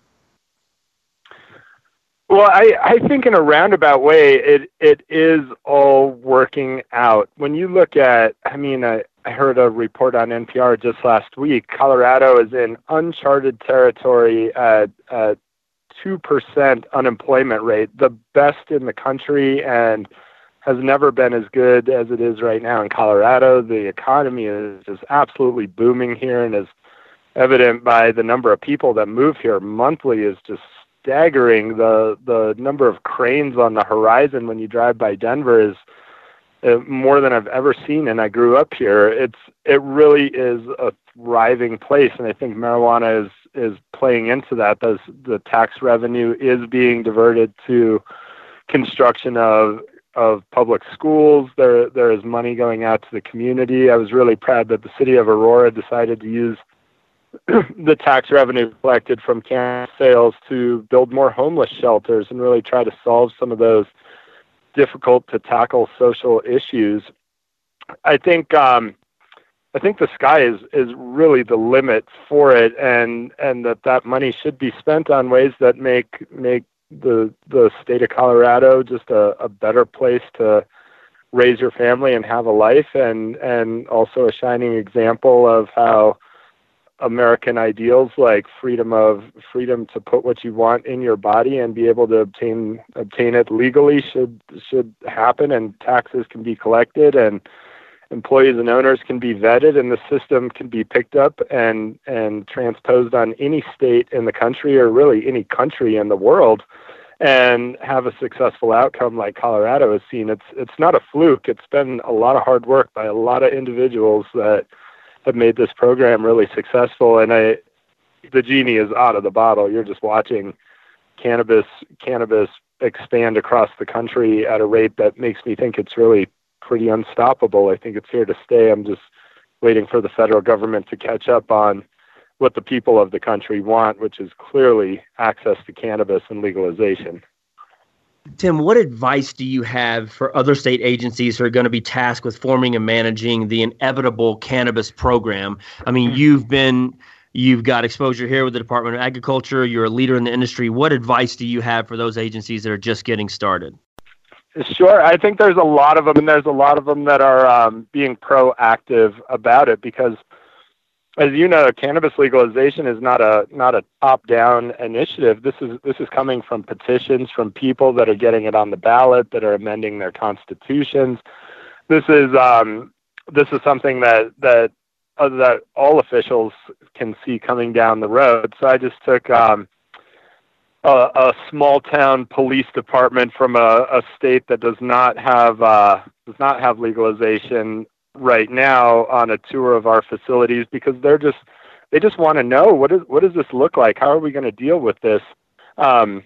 Well, I, I think in a roundabout way, it it is all working out. When you look at, I mean, I, I heard a report on N P R just last week. Colorado is in uncharted territory at, at two percent unemployment rate, the best in the country, and has never been as good as it is right now in Colorado. The economy is just absolutely booming here, and is evident by the number of people that move here monthly is just staggering. The the number of cranes on the horizon when you drive by Denver is uh, more than I've ever seen, and I grew up here. It's it really is a thriving place, and I think marijuana is is playing into that. Those, the tax revenue is being diverted to construction of of public schools. There there is money going out to the community. I was really proud that the city of Aurora decided to use the tax revenue collected from cannabis sales to build more homeless shelters and really try to solve some of those difficult to tackle social issues. I think um, I think the sky is is really the limit for it, and and that that money should be spent on ways that make make the the state of Colorado just a, a better place to raise your family and have a life, and and also a shining example of how American ideals like freedom of freedom to put what you want in your body and be able to obtain obtain it legally should should happen, and taxes can be collected, and employees and owners can be vetted, and the system can be picked up and and transposed on any state in the country, or really any country in the world, and have a successful outcome like Colorado has seen. It's it's not a fluke. It's been a lot of hard work by a lot of individuals that have made this program really successful. And I, the genie is out of the bottle. You're just watching cannabis cannabis expand across the country at a rate that makes me think it's really pretty unstoppable. I think it's here to stay. I'm just waiting for the federal government to catch up on what the people of the country want, which is clearly access to cannabis and legalization. Tim, what advice do you have for other state agencies who are going to be tasked with forming and managing the inevitable cannabis program? I mean, you've been, you've got exposure here with the Department of Agriculture. You're a leader in the industry. What advice do you have for those agencies that are just getting started? Sure. I think there's a lot of them, and there's a lot of them that are um, being proactive about it, because as you know, cannabis legalization is not a not a top-down initiative. This is this is coming from petitions from people that are getting it on the ballot, that are amending their constitutions. This is um, this is something that that uh, that all officials can see coming down the road. So I just took um, a, a small-town police department from a, a state that does not have uh, does not have legalization right now on a tour of our facilities, because they're just they just want to know, what is what does this look like? How are we going to deal with this? Um,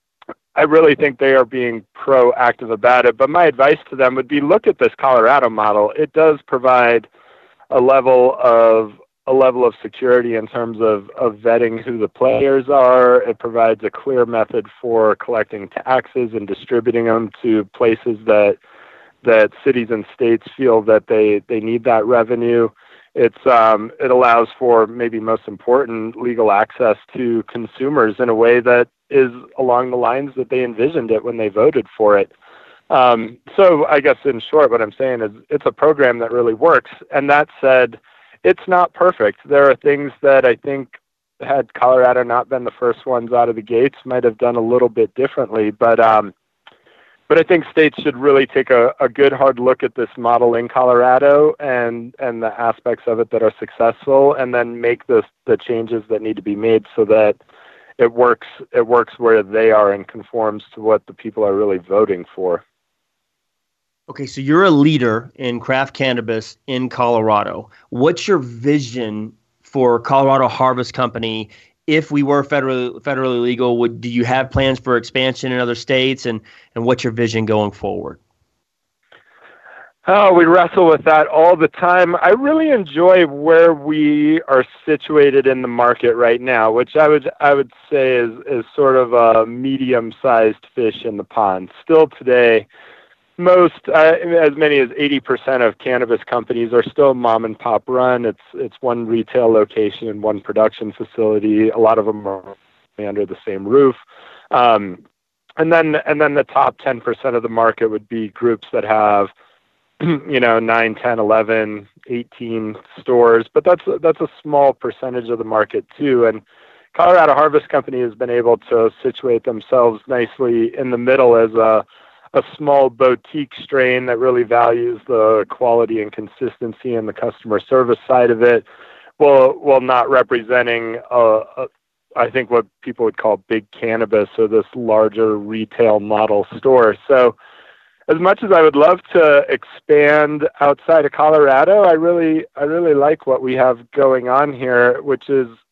I really think they are being proactive about it. But my advice to them would be, look at this Colorado model. It does provide a level of a level of security in terms of, of vetting who the players are. It provides a clear method for collecting taxes and distributing them to places that that cities and states feel that they, they need that revenue. It's um, it allows for, maybe most important, legal access to consumers in a way that is along the lines that they envisioned it when they voted for it. Um, so I guess in short, what I'm saying is it's a program that really works. And that said, it's not perfect. There are things that I think, had Colorado not been the first ones out of the gates, might have done a little bit differently. But um, But I think states should really take a, a good hard look at this model in Colorado and, and the aspects of it that are successful, and then make the the changes that need to be made so that it works it works where they are and conforms to what the people are really voting for. Okay, so you're a leader in craft cannabis in Colorado. What's your vision for Colorado Harvest Company? If we were federally federally legal, would do you have plans for expansion in other states, and, and what's your vision going forward? Oh, we wrestle with that all the time. I really enjoy where we are situated in the market right now, which I would I would say is is sort of a medium-sized fish in the pond. Still today, most uh, as many as eighty percent of cannabis companies are still mom and pop run. It's it's one retail location and one production facility. A lot of them are under the same roof. Um, and then and then the top ten percent of the market would be groups that have, you know, nine, ten, eleven, eighteen stores, but that's that's a small percentage of the market too. And Colorado Harvest Company has been able to situate themselves nicely in the middle as a a small boutique strain that really values the quality and consistency and the customer service side of it, while while not representing a, a I think what people would call big cannabis, or this larger retail model store. So as much as I would love to expand outside of Colorado, I really, I really like what we have going on here, which is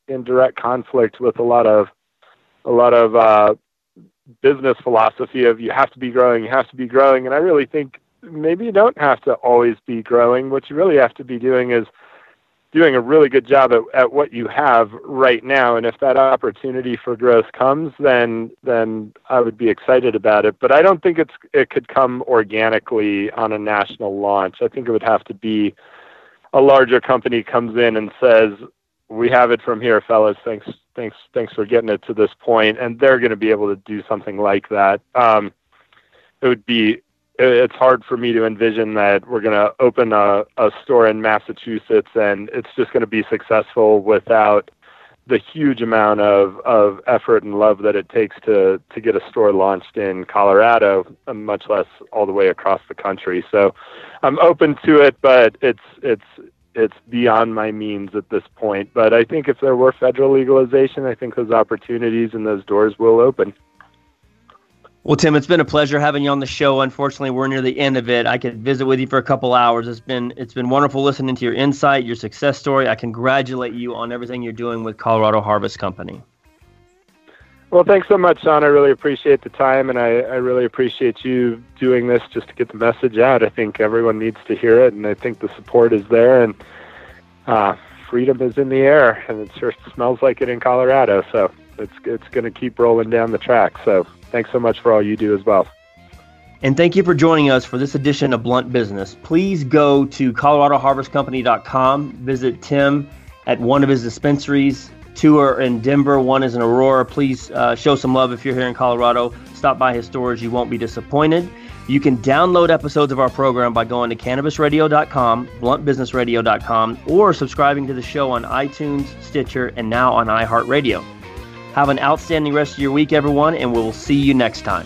in direct conflict with a lot of a lot of uh, business philosophy of you have to be growing, you have to be growing. And I really think maybe you don't have to always be growing. What you really have to be doing is doing a really good job at, at what you have right now. And if that opportunity for growth comes, then then I would be excited about it. But I don't think it's it could come organically on a national launch. I think it would have to be a larger company comes in and says, we have it from here, fellas. Thanks, thanks, thanks for getting it to this point. And they're going to be able to do something like that. Um, it would be, it's hard for me to envision that we're going to open a, a store in Massachusetts and it's just going to be successful without the huge amount of, of effort and love that it takes to, to get a store launched in Colorado, much less all the way across the country. So I'm open to it, but it's, it's, it's beyond my means at this point. But I think if there were federal legalization, I think those opportunities and those doors will open. Well, Tim, it's been a pleasure having you on the show. Unfortunately, we're near the end of it. I could visit with you for a couple hours. It's been it's been wonderful listening to your insight, your success story. I congratulate you on everything you're doing with Colorado Harvest Company. Well, thanks so much, Sean. I really appreciate the time, and I, I really appreciate you doing this just to get the message out. I think everyone needs to hear it, and I think the support is there, and uh, freedom is in the air, and it sure smells like it in Colorado. So it's it's going to keep rolling down the track. So thanks so much for all you do as well. And thank you for joining us for this edition of Blunt Business. Please go to colorado harvest company dot com, visit Tim at one of his dispensaries. Two are in Denver, one is in Aurora. Please uh, show some love if you're here in Colorado. Stop by his stores. You won't be disappointed. You can download episodes of our program by going to cannabis radio dot com, blunt business radio dot com, or subscribing to the show on iTunes, Stitcher, and now on iHeartRadio. Have an outstanding rest of your week, everyone, and we'll see you next time.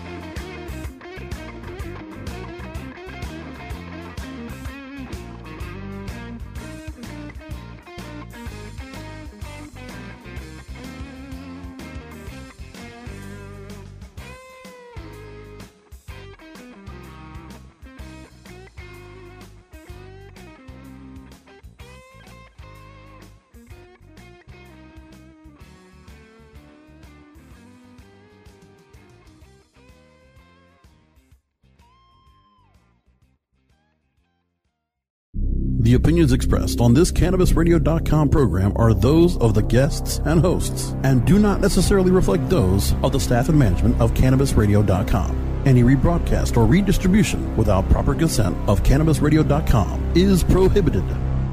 The opinions expressed on this cannabis radio dot com program are those of the guests and hosts and do not necessarily reflect those of the staff and management of cannabis radio dot com. Any rebroadcast or redistribution without proper consent of cannabis radio dot com is prohibited.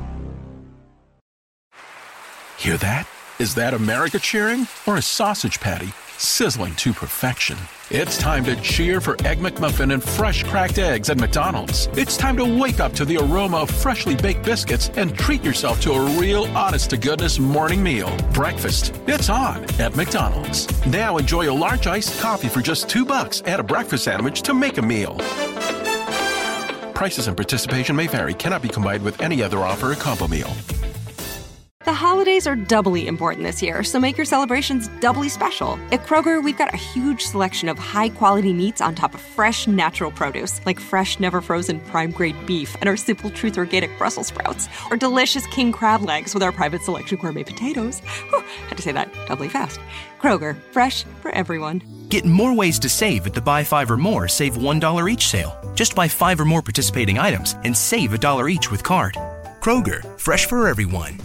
Hear that? Is that America cheering or a sausage patty sizzling to perfection? It's time to cheer for Egg McMuffin and fresh cracked eggs at McDonald's. It's time to wake up to the aroma of freshly baked biscuits and treat yourself to a real honest-to-goodness morning meal. Breakfast, it's on at McDonald's. Now enjoy a large iced coffee for just two bucks. Add a breakfast sandwich to make a meal. Prices and participation may vary. Cannot be combined with any other offer or combo meal. The holidays are doubly important this year, so make your celebrations doubly special. At Kroger, we've got a huge selection of high-quality meats on top of fresh, natural produce, like fresh, never-frozen prime-grade beef and our Simple Truth organic Brussels sprouts, or delicious king crab legs with our private selection gourmet potatoes. Whew, had to say that doubly fast. Kroger, fresh for everyone. Get more ways to save at the Buy Five or More, Save one dollar each sale. Just buy five or more participating items and save a dollar each with card. Kroger, fresh for everyone.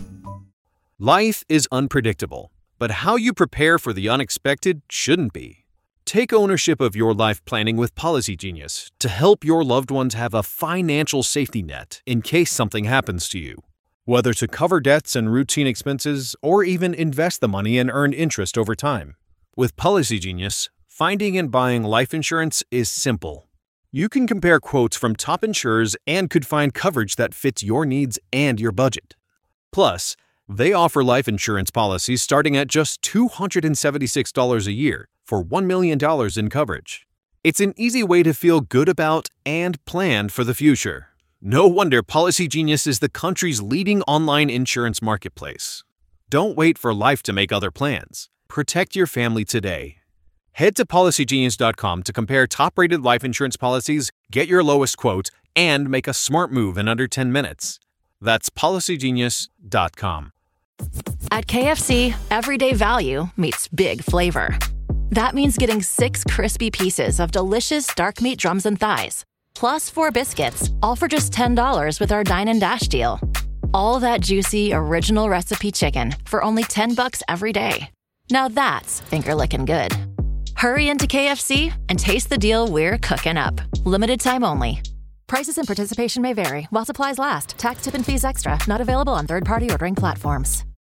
Life is unpredictable, but how you prepare for the unexpected shouldn't be. Take ownership of your life planning with Policy Genius to help your loved ones have a financial safety net in case something happens to you. Whether to cover debts and routine expenses or even invest the money and earn interest over time. With Policy Genius, finding and buying life insurance is simple. You can compare quotes from top insurers and could find coverage that fits your needs and your budget. Plus, they offer life insurance policies starting at just two hundred seventy-six dollars a year for one million dollars in coverage. It's an easy way to feel good about and plan for the future. No wonder Policy Genius is the country's leading online insurance marketplace. Don't wait for life to make other plans. Protect your family today. Head to policy genius dot com to compare top-rated life insurance policies, get your lowest quote, and make a smart move in under ten minutes. That's policy genius dot com. At K F C, everyday value meets big flavor. That means getting six crispy pieces of delicious dark meat drums and thighs, plus four biscuits, all for just ten dollars with our Dine and Dash deal. All that juicy, original recipe chicken for only ten bucks every day. Now that's finger-licking good. Hurry into K F C and taste the deal we're cooking up. Limited time only. Prices and participation may vary while supplies last. Tax, tip, and fees extra. Not available on third-party ordering platforms.